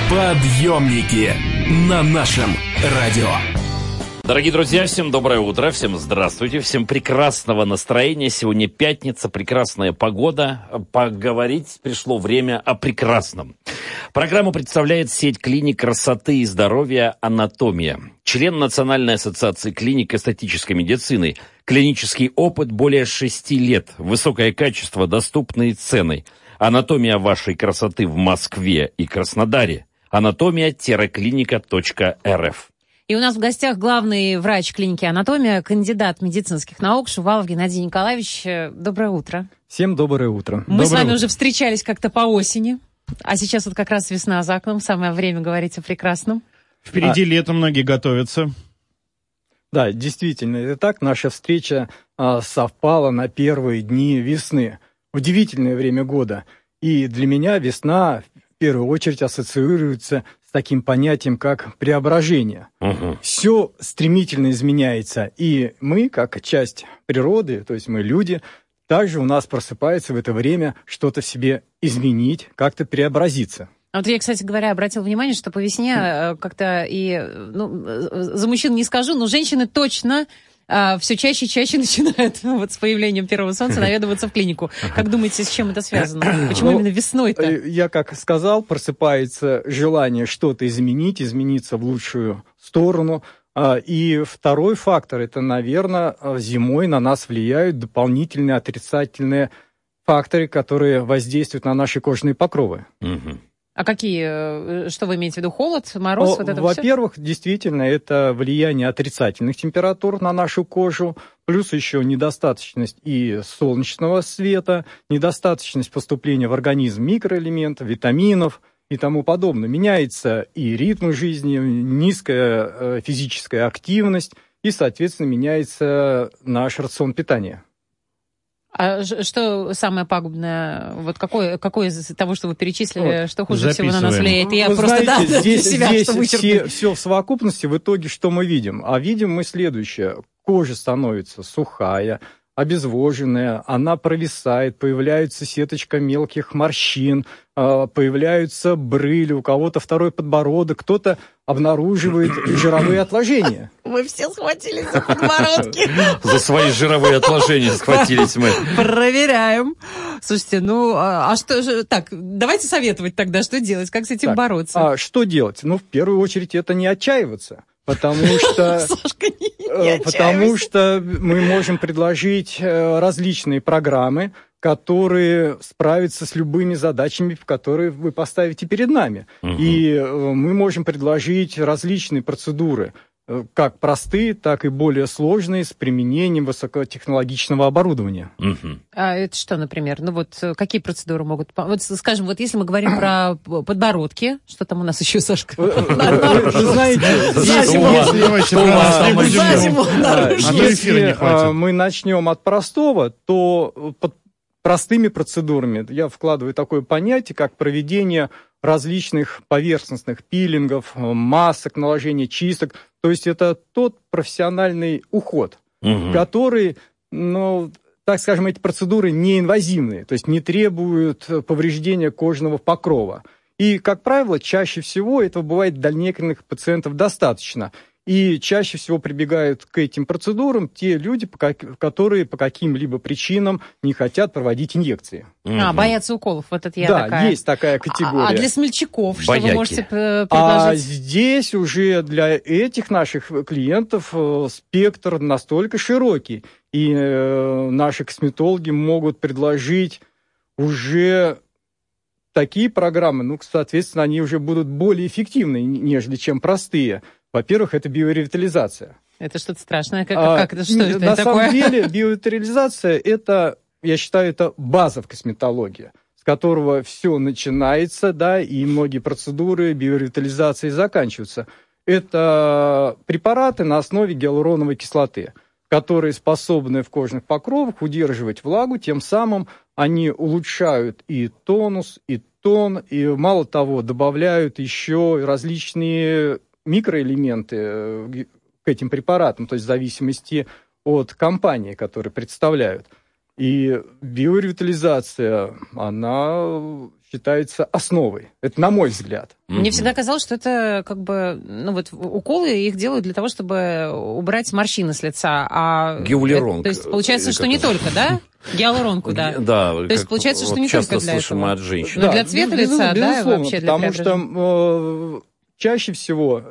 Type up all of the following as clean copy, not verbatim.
Подъемники на нашем радио. Дорогие друзья, всем доброе утро, всем здравствуйте, всем прекрасного настроения. Сегодня пятница, прекрасная погода. Поговорить пришло время о прекрасном. Программу представляет сеть клиник красоты и здоровья «Анатомия». Член Национальной ассоциации клиник эстетической медицины. Клинический опыт более 6 лет. Высокое качество, доступные цены. Анатомия вашей красоты в Москве и Краснодаре. Анатомия-клиника.рф. И у нас в гостях главный врач клиники «Анатомия», кандидат медицинских наук Шувалов Геннадий Николаевич. Доброе утро. Всем доброе утро. Мы с вами уже встречались как-то по осени, а сейчас вот как раз весна за окном, самое время говорить о прекрасном. Впереди лето, многие готовятся. Да, действительно, это так. Наша встреча совпала на первые дни весны. Удивительное время года. И для меня весна в первую очередь ассоциируется с таким понятием, как преображение. Все стремительно изменяется. И мы, как часть природы, то есть мы люди, также у нас просыпается в это время что-то в себе изменить, как-то преобразиться. Вот я, кстати говоря, обратила внимание, что по весне как-то и... за мужчин не скажу, но женщины точно... все чаще и чаще начинают вот с появлением первого солнца наведываться в клинику. Как думаете, с чем это связано? Почему именно весной-то? Я, как сказал, просыпается желание что-то изменить, измениться в лучшую сторону. И второй фактор, это, наверное, зимой на нас влияют дополнительные отрицательные факторы, которые воздействуют на наши кожные покровы. А какие? Что вы имеете в виду? Холод, мороз? Вот это во-первых, действительно, это влияние отрицательных температур на нашу кожу, плюс еще недостаточность и солнечного света, недостаточность поступления в организм микроэлементов, витаминов и тому подобное. Меняется и ритм жизни, низкая физическая активность, и, соответственно, меняется наш рацион питания. А что самое пагубное? Вот какое из того, что вы перечислили, что хуже всего на нас влияет? Я просто знаете, здесь все в совокупности, в итоге что мы видим? А видим мы следующее. Кожа становится сухая, обезвоженная, она провисает, появляется сеточка мелких морщин, появляются брыли, у кого-то второй подбородок, кто-то обнаруживает жировые отложения. Мы все схватились за подбородки. За свои жировые отложения схватились мы. Проверяем. Слушайте, а что же... Так, давайте советовать тогда, что делать, как с этим бороться. Что делать? В первую очередь, это не отчаиваться. Потому что мы можем предложить различные программы, которые справятся с любыми задачами, которые вы поставите перед нами. И мы можем предложить различные процедуры, как простые, так и более сложные, с применением высокотехнологичного оборудования. А это что, например? Какие процедуры могут... Вот, скажем, вот если мы говорим про подбородки, что там у нас еще, Сашка? Вы знаете, если мы начнем от простого, то под простыми процедурами я вкладываю такое понятие, как проведение различных поверхностных пилингов, масок, наложения чисток. То есть это тот профессиональный уход, который, так скажем, эти процедуры неинвазивные, то есть не требуют повреждения кожного покрова. И, как правило, чаще всего этого бывает для некоторых пациентов достаточно. И чаще всего прибегают к этим процедурам те люди, которые по каким-либо причинам не хотят проводить инъекции. Боятся уколов. Вот это есть такая категория. А для смельчаков что вы можете предложить? А здесь уже для этих наших клиентов спектр настолько широкий. И наши косметологи могут предложить уже такие программы, соответственно, они уже будут более эффективны, нежели чем простые. Во-первых, это биоревитализация. Это что-то страшное? Как это? Что это на такое? самом деле, биоревитализация, я считаю, это база в косметологии, с которого все начинается, и многие процедуры биоревитализации заканчиваются. Это препараты на основе гиалуроновой кислоты, которые способны в кожных покровах удерживать влагу, тем самым они улучшают и тонус, и тон, и мало того, добавляют еще различные микроэлементы к этим препаратам, то есть в зависимости от компании, которые представляют. И биоревитализация, она считается основой. Это на мой взгляд. Мне всегда казалось, что это как бы, ну вот уколы их делают для того, чтобы убрать морщины с лица. Гиалурон. То есть получается, что не только, да? Гиалуронку, да. Да. То есть получается, что не только для слышим этого. от женщин. Но для цвета лица, да, вообще для потому что чаще всего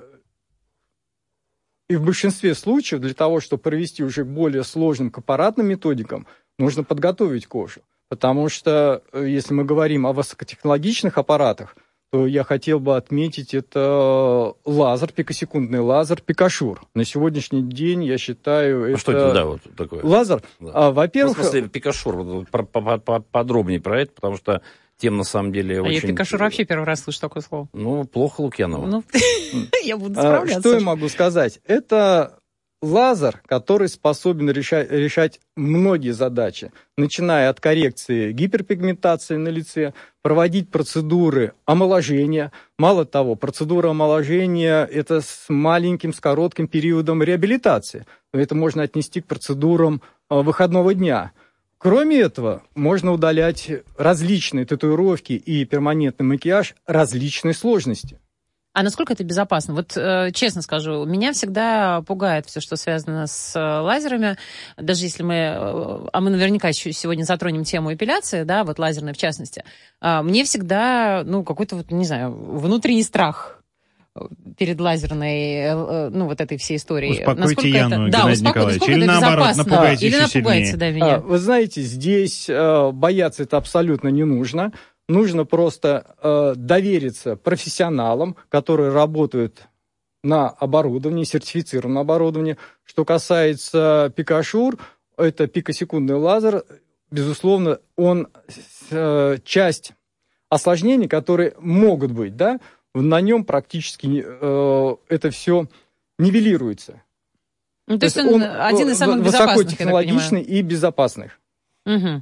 и в большинстве случаев для того, чтобы провести уже к более сложным к аппаратным методикам, нужно подготовить кожу. Потому что, если мы говорим о высокотехнологичных аппаратах, то я хотел бы отметить, это лазер, пикосекундный лазер Пикашур. На сегодняшний день, я считаю, это... Что это, да, вот такое? Лазер, да. Во-первых... В смысле, Пикашур, подробнее про это, потому что тем, на самом деле, очень... я Пикашур вообще первый раз слышу такое слово. Ну, плохо, Лукьянова. Ну, я буду справляться. Что я могу сказать? Это лазер, который способен решать многие задачи, начиная от коррекции гиперпигментации на лице, проводить процедуры омоложения. Мало того, процедура омоложения – это с коротким периодом реабилитации. Это можно отнести к процедурам выходного дня. Кроме этого, можно удалять различные татуировки и перманентный макияж различной сложности. А насколько это безопасно? Вот честно скажу, меня всегда пугает все, что связано с лазерами. Даже если мы наверняка еще сегодня затронем тему эпиляции, да, вот лазерной в частности, мне всегда, какой-то, вот, не знаю, внутренний страх перед лазерной, вот этой всей историей. Успокойте Яну, это... Геннадий Николаевич. Или наоборот, напугайте или еще напугайте, сильнее. да, меня. Вы знаете, здесь бояться это абсолютно не нужно. Нужно просто довериться профессионалам, которые работают на оборудовании, сертифицированном оборудовании. Что касается Пикашур, это пикосекундный лазер, безусловно, он часть осложнений, которые могут быть, да, на нем практически это все нивелируется. Ну, то есть он один из самых безопасных, высокотехнологичный и безопасных. Угу.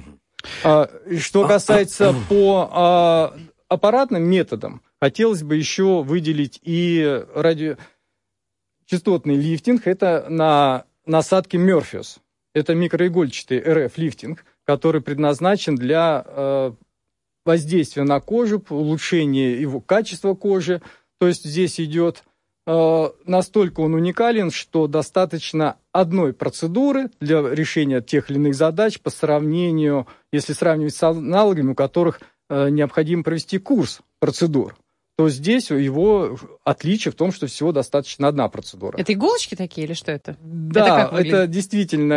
Что касается по аппаратным методам, хотелось бы еще выделить и радиочастотный лифтинг. Это на насадке Мёрфиус. Это микроигольчатый РФ-лифтинг, который предназначен для воздействия на кожу, улучшения его качества кожи. То есть здесь идет... Настолько он уникален, что достаточно одной процедуры для решения тех или иных задач по сравнению, если сравнивать с аналогами, у которых необходимо провести курс процедур, то здесь его отличие в том, что всего достаточно одна процедура. Это иголочки такие или что это? Да, это действительно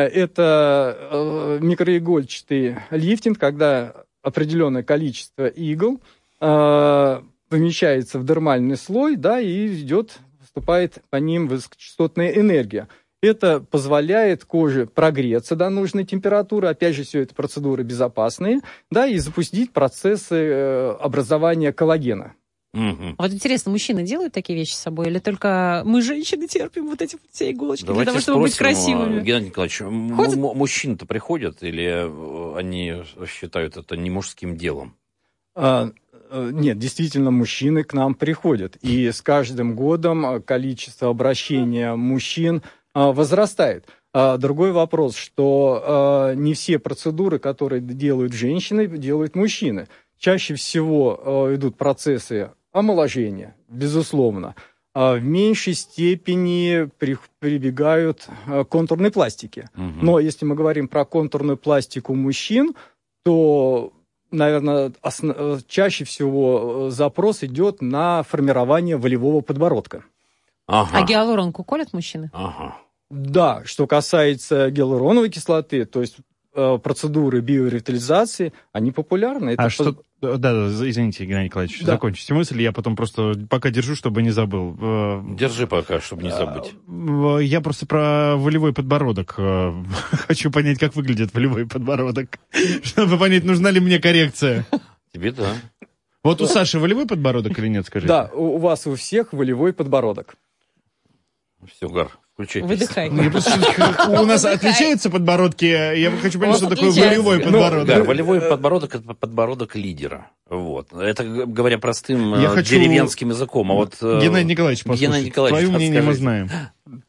это микроигольчатый лифтинг, когда определенное количество игл помещается в дермальный слой, да, и поступает по ним высокочастотная энергия. Это позволяет коже прогреться до нужной температуры. Опять же, все это процедуры безопасные, да, и запустить процессы образования коллагена. Угу. Вот интересно, мужчины делают такие вещи с собой, или только мы, женщины, терпим вот эти все иголочки для того, чтобы быть красивыми? Геннадий Николаевич, мужчины-то приходят, или они считают это не мужским делом? Нет, действительно, мужчины к нам приходят. И с каждым годом количество обращения мужчин возрастает. Другой вопрос, что не все процедуры, которые делают женщины, делают мужчины. Чаще всего идут процессы омоложения, безусловно. В меньшей степени прибегают к контурной пластике. Угу. Но если мы говорим про контурную пластику мужчин, то... Наверное, чаще всего запрос идет на формирование волевого подбородка. Ага. А гиалуронку колят мужчины? Ага. Да, что касается гиалуроновой кислоты, то есть процедуры биоревитализации, они популярны. Да, извините, Геннадий Николаевич, закончите мысль, я потом просто пока держу, чтобы не забыл. Держи пока, чтобы не забыть. Я просто про волевой подбородок. Хочу понять, как выглядит волевой подбородок, чтобы понять, нужна ли мне коррекция. Тебе да. Вот у Саши волевой подбородок или нет, скажите? Да, у вас у всех волевой подбородок. Все, Гар, включай. Выдыхай. У нас отличаются подбородки. Я хочу понять, что такое волевой подбородок. Да, волевой подбородок — это подбородок лидера. Вот. Это говоря простым деревенским языком. А вот Геннадий Николаевич, послушайте, твое мнение мы знаем.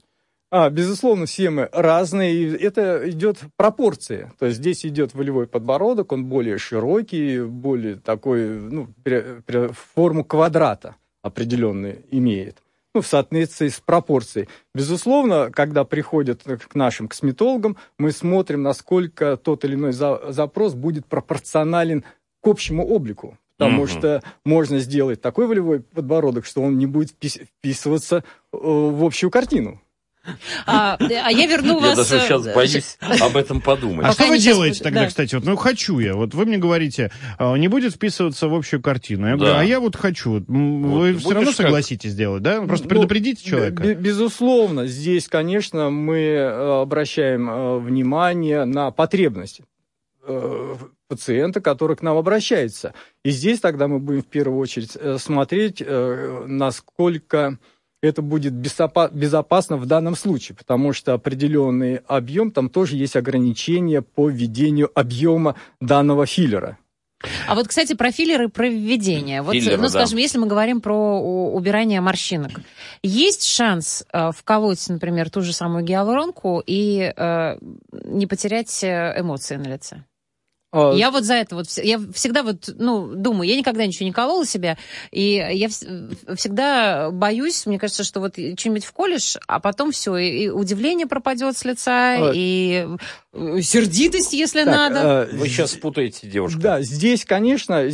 Безусловно, все мы разные, и это идет в пропорции. То есть здесь идет волевой подбородок, он более широкий, более такой, форму квадрата определенную имеет. В соответствии с пропорцией. Безусловно, когда приходят к нашим косметологам, мы смотрим, насколько тот или иной запрос будет пропорционален к общему облику. Потому что можно сделать такой волевой подбородок, что он не будет вписываться в общую картину. Я верну вас... Я даже сейчас боюсь об этом подумать. А что вы делаете тогда, кстати? Хочу я. Вы мне говорите, не будет вписываться в общую картину. Я говорю, я хочу. Вы все равно согласитесь сделать, да? Просто предупредите человека. Безусловно. Здесь, конечно, мы обращаем внимание на потребности пациента, который к нам обращается. И здесь тогда мы будем в первую очередь смотреть, насколько это будет безопасно в данном случае, потому что определенный объем, там тоже есть ограничения по введению объема данного филлера. А вот, кстати, про филлеры, про введение. Скажем, если мы говорим про убирание морщинок, есть шанс вколоть, например, ту же самую гиалуронку и не потерять эмоции на лице? Я вот за это я всегда думаю, я никогда ничего не колола себя, и я всегда боюсь, мне кажется, что что-нибудь вколешь, а потом все, и удивление пропадет с лица, и сердитость, если надо. Вы сейчас путаете, девушка. Да, здесь, конечно,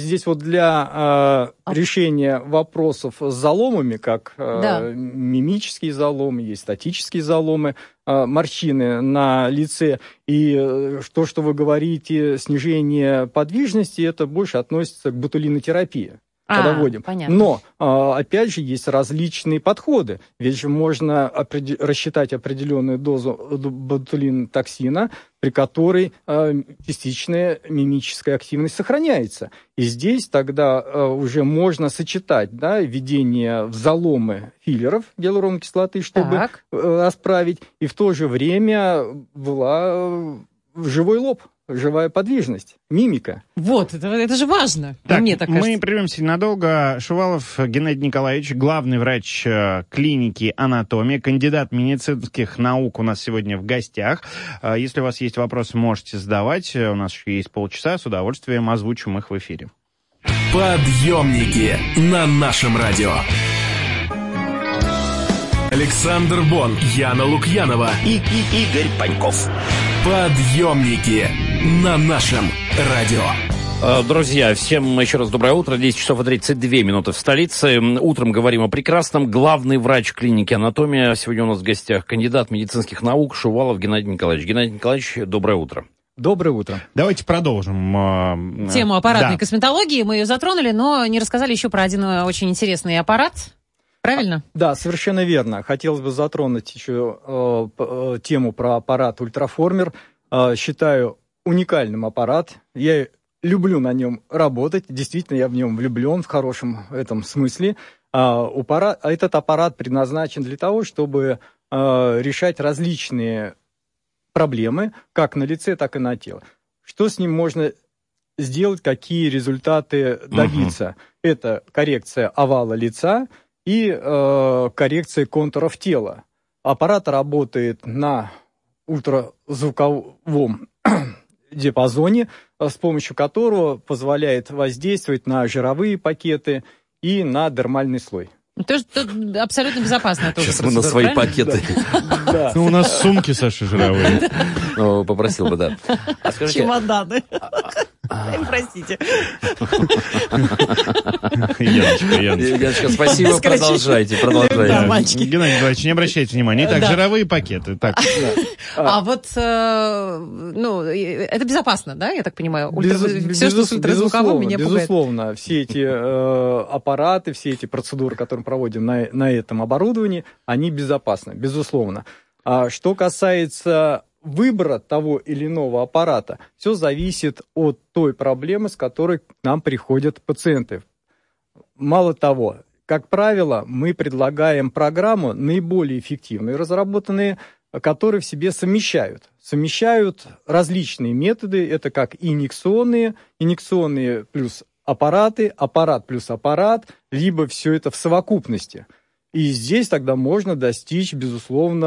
для решения вопросов с заломами, как мимические заломы, есть статические заломы, морщины на лице, и то, что вы говорите, снижение подвижности, это больше относится к ботулинотерапии. Когда вводим. Понятно. Но, опять же, есть различные подходы. Ведь же можно рассчитать определенную дозу ботулинотоксина, при которой частичная мимическая активность сохраняется. И здесь тогда уже можно сочетать введение в заломы филлеров гиалуроновой кислоты, чтобы расправить, и в то же время была живой лоб. Живая подвижность, мимика. Это же важно. Так, мне так кажется. Мы прервемся ненадолго. Шувалов Геннадий Николаевич, главный врач клиники «Анатомия», кандидат медицинских наук у нас сегодня в гостях. Если у вас есть вопросы, можете задавать. У нас еще есть полчаса, с удовольствием озвучим их в эфире. Подъемники на нашем радио. Александр Бон, Яна Лукьянова и Игорь Паньков. Подъемники на нашем радио. Друзья, всем еще раз доброе утро. 10 часов и 32 минуты в столице. Утром говорим о прекрасном. Главный врач клиники «Анатомия». Сегодня у нас в гостях кандидат медицинских наук Шувалов Геннадий Николаевич. Геннадий Николаевич, доброе утро. Доброе утро. Давайте продолжим. Тему аппаратной косметологии. Мы ее затронули, но не рассказали еще про один очень интересный аппарат. Правильно? Да, совершенно верно. Хотелось бы затронуть еще тему про аппарат ультраформер. Считаю уникальным аппарат. Я люблю на нем работать. Действительно, я в нем влюблен в хорошем этом смысле. Этот аппарат предназначен для того, чтобы решать различные проблемы, как на лице, так и на теле. Что с ним можно сделать, какие результаты добиться? Это коррекция овала лица и коррекция контуров тела. Аппарат работает на ультразвуковом диапазоне, с помощью которого позволяет воздействовать на жировые пакеты и на дермальный слой. Тоже абсолютно безопасно. Сейчас мы на свои пакеты. У нас сумки, Саша, жировые. Попросил бы, да. Чемоданы. Простите. Яночка, спасибо, продолжайте. Да, мальчики. Геннадий Николаевич, не обращайте внимания. Итак, жировые пакеты. Это безопасно, да, я так понимаю? Все, что с ультразвуковым, меня пугает. Безусловно, все эти аппараты, все эти процедуры, которые мы проводим на этом оборудовании, они безопасны, безусловно. Что касается выбора того или иного аппарата, все зависит от той проблемы, с которой к нам приходят пациенты. Мало того, как правило, мы предлагаем программу наиболее эффективную, разработанные, которые в себе совмещают различные методы, это как инъекционные плюс аппараты, аппарат плюс аппарат, либо все это в совокупности. И здесь тогда можно достичь, безусловно,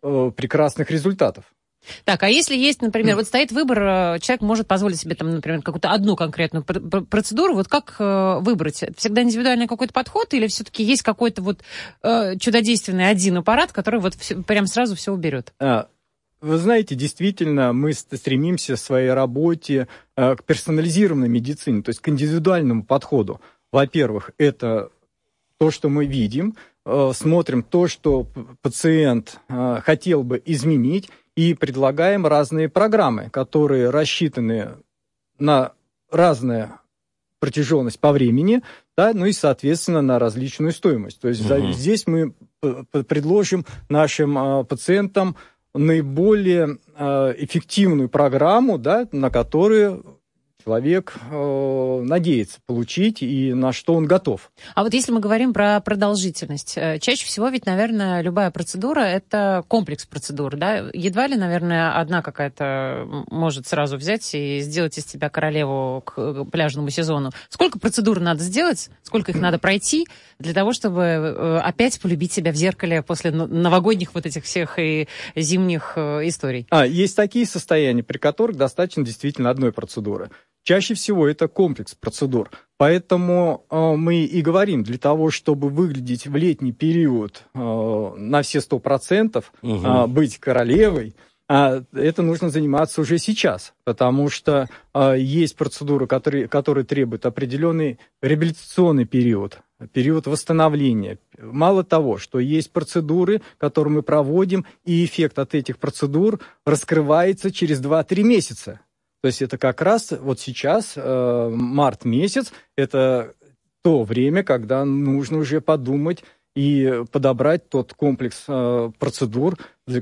прекрасных результатов. Так, а если есть, например, вот стоит выбор, человек может позволить себе, там, например, какую-то одну конкретную процедуру, вот как выбрать? Всегда индивидуальный какой-то подход или все-таки есть какой-то вот чудодейственный один аппарат, который вот прям сразу все уберет? Вы знаете, действительно, мы стремимся в своей работе к персонализированной медицине, то есть к индивидуальному подходу. Во-первых, это то, что мы видим, смотрим то, что пациент хотел бы изменить, и предлагаем разные программы, которые рассчитаны на разную протяженность по времени, да, ну и, соответственно, на различную стоимость. То есть здесь мы предложим нашим пациентам наиболее эффективную программу, да, на которую человек надеется получить и на что он готов. А вот если мы говорим про продолжительность, чаще всего ведь, наверное, любая процедура – это комплекс процедур, да? Едва ли, наверное, одна какая-то может сразу взять и сделать из тебя королеву к пляжному сезону. Сколько процедур надо сделать, сколько их надо пройти для того, чтобы опять полюбить себя в зеркале после новогодних вот этих всех и зимних историй? Есть такие состояния, при которых достаточно действительно одной процедуры. Чаще всего это комплекс процедур. Поэтому мы и говорим, для того, чтобы выглядеть в летний период на все 100%, быть королевой, это нужно заниматься уже сейчас, потому что есть процедуры, которые требуют определенный реабилитационный период восстановления. Мало того, что есть процедуры, которые мы проводим, и эффект от этих процедур раскрывается через 2-3 месяца. То есть это как раз вот сейчас, март месяц, это то время, когда нужно уже подумать и подобрать тот комплекс процедур,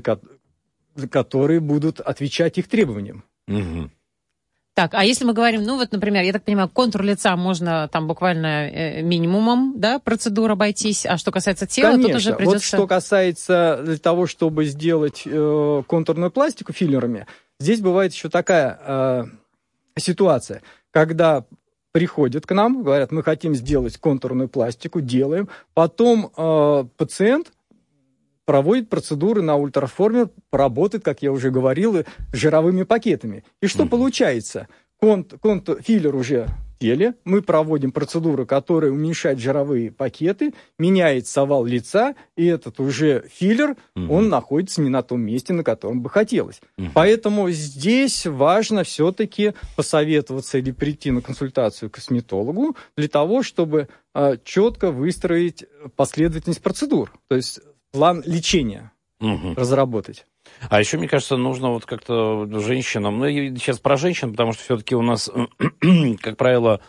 которые будут отвечать их требованиям. Так, а если мы говорим, ну вот, например, я так понимаю, контур лица можно там буквально минимумом, да, процедур обойтись, а что касается тела, конечно, тут уже придется... Вот что касается для того, чтобы сделать контурную пластику филлерами, здесь бывает еще такая ситуация, когда приходят к нам, говорят, мы хотим сделать контурную пластику, делаем, потом пациент проводит процедуры на ультраформе, работает, как я уже говорил, жировыми пакетами. И что получается? Филлер уже в теле, мы проводим процедуру, которая уменьшает жировые пакеты, меняется овал лица, и этот уже филлер, он находится не на том месте, на котором бы хотелось. Поэтому здесь важно все-таки посоветоваться или прийти на консультацию к косметологу для того, чтобы четко выстроить последовательность процедур, то есть план лечения разработать. А еще, мне кажется, нужно вот как-то женщинам, ну, я сейчас про женщин, потому что все-таки у нас, как правило,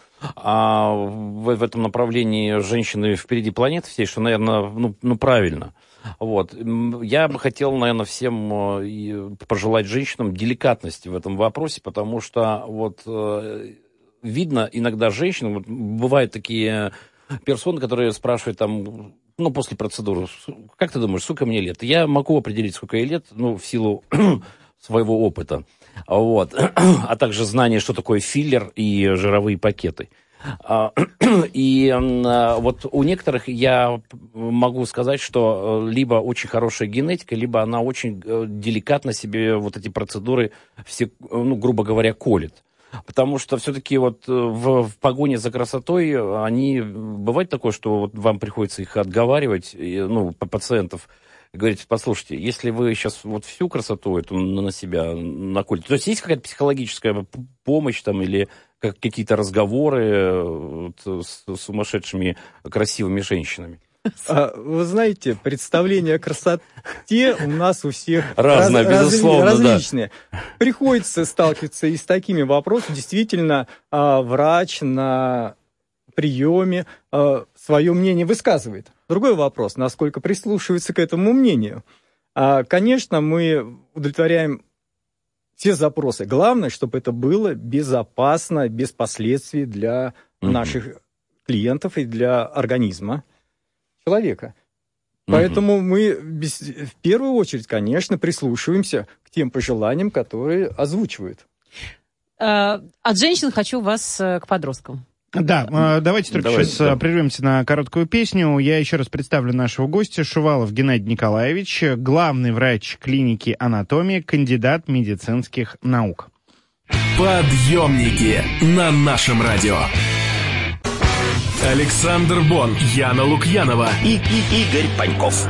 в этом направлении женщины впереди планеты всей, что, наверное, ну правильно. Вот. Я бы хотел, наверное, всем пожелать женщинам деликатности в этом вопросе, потому что вот видно иногда женщин, вот, бывают такие персоны, которые спрашивают там, ну, после процедуры, как ты думаешь, сколько мне лет? Я могу определить, сколько ей лет, ну, в силу своего опыта, вот, а также знания, что такое филлер и жировые пакеты. И вот у некоторых я могу сказать, что либо очень хорошая генетика, либо она очень деликатно себе вот эти процедуры все, ну, грубо говоря, колет. Потому что все-таки вот в погоне за красотой они... Бывает такое, что вот вам приходится их отговаривать, ну, пациентов, говорить, послушайте, если вы сейчас вот всю красоту эту на себя наколите, то есть какая-то психологическая помощь там или какие-то разговоры вот, с сумасшедшими красивыми женщинами? Вы знаете, представления о красоте у нас у всех различные. Приходится сталкиваться и с такими вопросами. Действительно, врач на приеме свое мнение высказывает. Другой вопрос, насколько прислушивается к этому мнению. Конечно, мы удовлетворяем все запросы. Главное, чтобы это было безопасно, без последствий для наших клиентов и для организма человека. Поэтому мы в первую очередь, конечно, прислушиваемся к тем пожеланиям, которые озвучивают. От женщин хочу вас к подросткам. Да, давайте только сейчас прервемся на короткую песню. Я еще раз представлю нашего гостя. Шувалов Геннадий Николаевич, главный врач клиники «Анатомия», кандидат медицинских наук. Подъемники на нашем радио. Александр Бон, Яна Лукьянова и Игорь Паньков.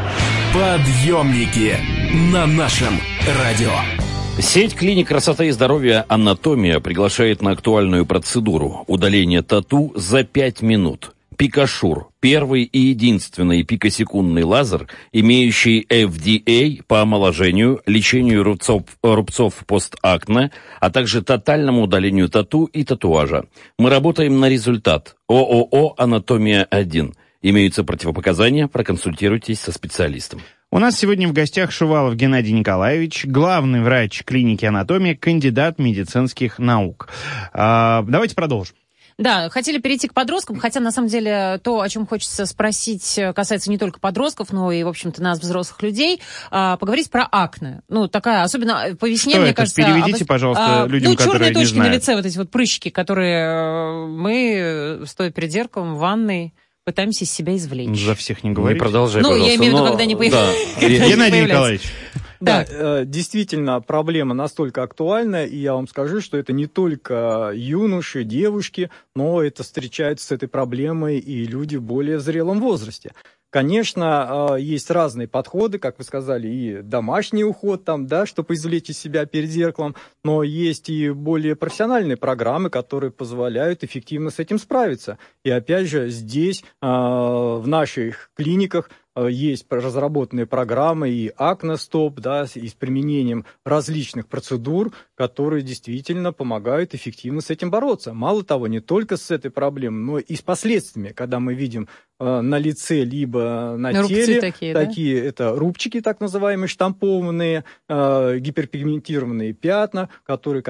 Подъемники на нашем радио. Сеть клиник красоты и здоровья «Анатомия» приглашает на актуальную процедуру удаление тату за 5 минут. Пикашур – первый и единственный пикосекундный лазер, имеющий FDA по омоложению, лечению рубцов постакне, а также тотальному удалению тату и татуажа. Мы работаем на результат. ООО «Анатомия-1». Имеются противопоказания, проконсультируйтесь со специалистом. У нас сегодня в гостях Шувалов Геннадий Николаевич, главный врач клиники «Анатомия», кандидат медицинских наук. Давайте продолжим. Да, хотели перейти к подросткам, хотя, на самом деле, то, о чем хочется спросить, касается не только подростков, но и, в общем-то, нас, взрослых людей. Поговорить про акне. Ну, такая, особенно по весне, что мне это? кажется... Переведите, пожалуйста, людям, которые не знают. черные точки на лице, вот эти вот прыщики, которые мы, стоя перед зеркалом в ванной, пытаемся из себя извлечь. За всех не говорите. Не продолжай, пожалуйста. Я имею в виду, когда не появляются. Геннадий Николаевич. Да, действительно, проблема настолько актуальна, и я вам скажу, что это не только юноши, девушки, но это встречаются с этой проблемой и люди в более зрелом возрасте. Конечно, есть разные подходы, как вы сказали, и домашний уход, там, да, чтобы извлечь из себя перед зеркалом, но есть и более профессиональные программы, которые позволяют эффективно с этим справиться. И опять же, здесь, в наших клиниках, есть разработанные программы и акне-стоп, да, и с применением различных процедур, которые действительно помогают эффективно с этим бороться. Мало того, не только с этой проблемой, но и с последствиями, когда мы видим на лице либо на теле такие, да? Это рубчики, так называемые, штампованные, гиперпигментированные пятна, которые,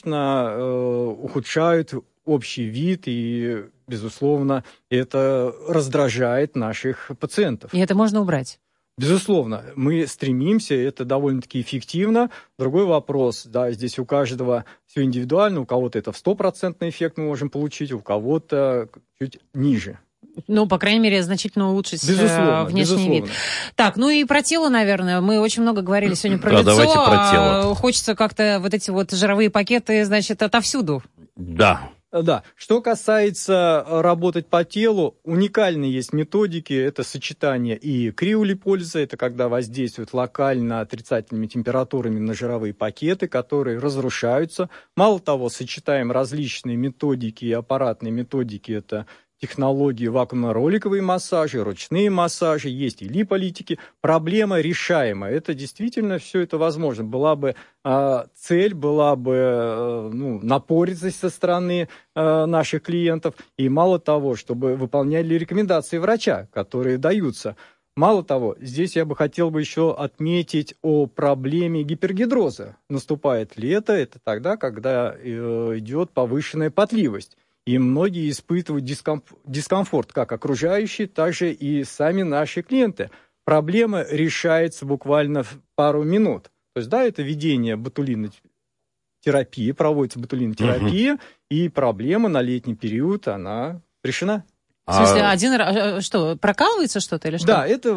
конечно, ухудшают общий вид, и, безусловно, это раздражает наших пациентов. И это можно убрать? Безусловно, мы стремимся, это довольно-таки эффективно. Другой вопрос, да, здесь у каждого все индивидуально, у кого-то это в 100% эффект мы можем получить, у кого-то чуть ниже. Ну, по крайней мере, значительно улучшить внешний вид. Так, ну и про тело, наверное. Мы очень много говорили сегодня про лицо. Давайте про тело. Хочется как-то вот эти вот жировые пакеты, значит, отовсюду. Да. Да, что касается работать по телу, уникальные есть методики, это сочетание и криолиполиза, это когда воздействуют локально отрицательными температурами на жировые пакеты, которые разрушаются. Мало того, сочетаем различные методики и аппаратные методики, это технологии вакуумно-роликовые массажи, ручные массажи, есть и липолитики. Проблема решаемая. Это действительно все это возможно. Была бы цель, была бы напористость со стороны наших клиентов. И мало того, чтобы выполняли рекомендации врача, которые даются. Мало того, здесь я бы хотел еще отметить о проблеме гипергидроза. Наступает лето, это тогда, когда идет повышенная потливость. И многие испытывают дискомфорт, как окружающие, так же и сами наши клиенты. Проблема решается буквально в пару минут. То есть, да, это введение ботулинотерапии, проводится ботулинотерапия, и проблема на летний период, она решена. В смысле, что, прокалывается что-то или что? Да, это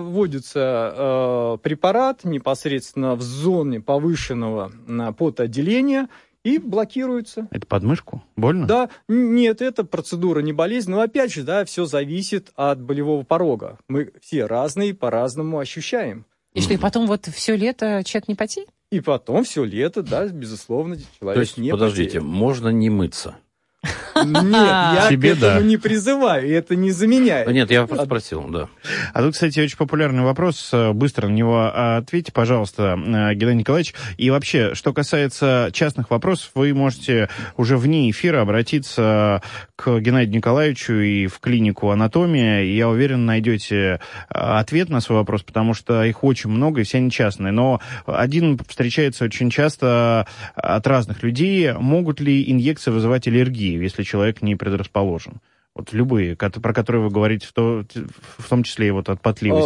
вводится препарат непосредственно в зоне повышенного потоотделения, и блокируется. Это подмышку? Больно? Да, нет, это процедура не болезнь, но опять же, да, все зависит от болевого порога. Мы все разные, по-разному ощущаем. И что, и потом вот все лето человек не потеет? И потом все лето, да, безусловно, человек То есть, не подождите, потеет. можно не мыться? Нет, я к этому не призываю, это не заменяет. Нет, я просто спросил, да. А тут, кстати, очень популярный вопрос. Быстро на него ответьте, пожалуйста, Геннадий Николаевич. И вообще, что касается частных вопросов, вы можете уже вне эфира обратиться к Геннадию Николаевичу и в клинику «Анатомия». И я уверен, найдете ответ на свой вопрос, потому что их очень много, и все они частные. Но один встречается очень часто от разных людей. Могут ли инъекции вызывать аллергию, если человек не предрасположен? Вот любые, про которые вы говорите, в том числе и вот от потливости.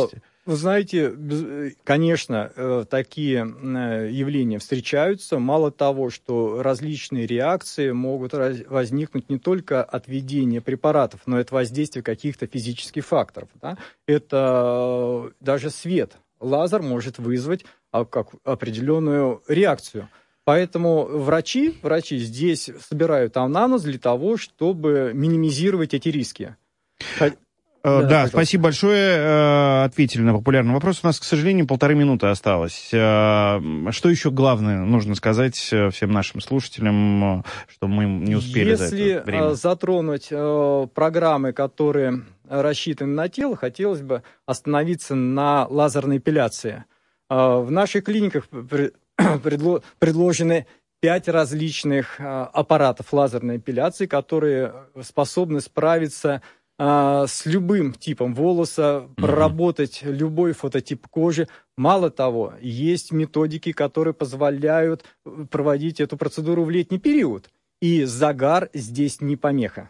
Вы знаете, конечно, такие явления встречаются. Мало того, что различные реакции могут возникнуть не только от введения препаратов, но и от воздействия каких-то физических факторов. Да? Это даже свет. Лазер может вызвать определенную реакцию. Поэтому врачи здесь собирают анамнез для того, чтобы минимизировать эти риски. Да, спасибо большое. Ответили на популярный вопрос. У нас, к сожалению, 1,5 минуты осталось. Что еще главное нужно сказать всем нашим слушателям, что мы не успели за это время? Если затронуть программы, которые рассчитаны на тело, хотелось бы остановиться на лазерной эпиляции. В наших клиниках предложены 5 различных аппаратов лазерной эпиляции, которые способны справиться с любым типом волоса, проработать любой фототип кожи. Мало того, есть методики, которые позволяют проводить эту процедуру в летний период. И загар здесь не помеха.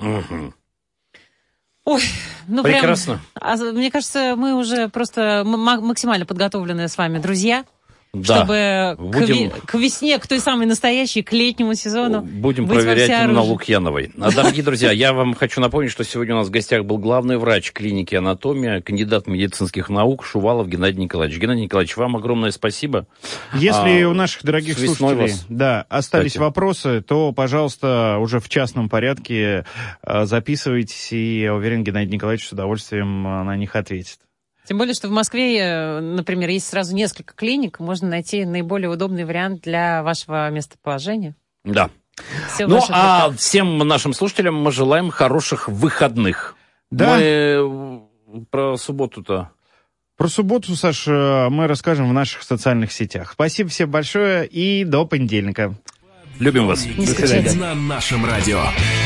Ой, ну прекрасно. Прям, мне кажется, мы уже просто максимально подготовленные с вами друзья. Да. Чтобы к весне, к той самой настоящей, к летнему сезону будем проверять на Лукьяновой. Дорогие друзья, я вам хочу напомнить, что сегодня у нас в гостях был главный врач клиники «Анатомия», кандидат медицинских наук Шувалов Геннадий Николаевич. Геннадий Николаевич, вам огромное спасибо. Если у наших дорогих слушателей остались вопросы, то, пожалуйста, уже в частном порядке записывайтесь, и я уверен, Геннадий Николаевич с удовольствием на них ответит. Тем более, что в Москве, например, есть сразу несколько клиник, можно найти наиболее удобный вариант для вашего местоположения. Да. Всем нашим слушателям мы желаем хороших выходных. Да. Мы про субботу-то... Про субботу, Саш, мы расскажем в наших социальных сетях. Спасибо всем большое и до понедельника. Любим вас. До свидания. На нашем радио.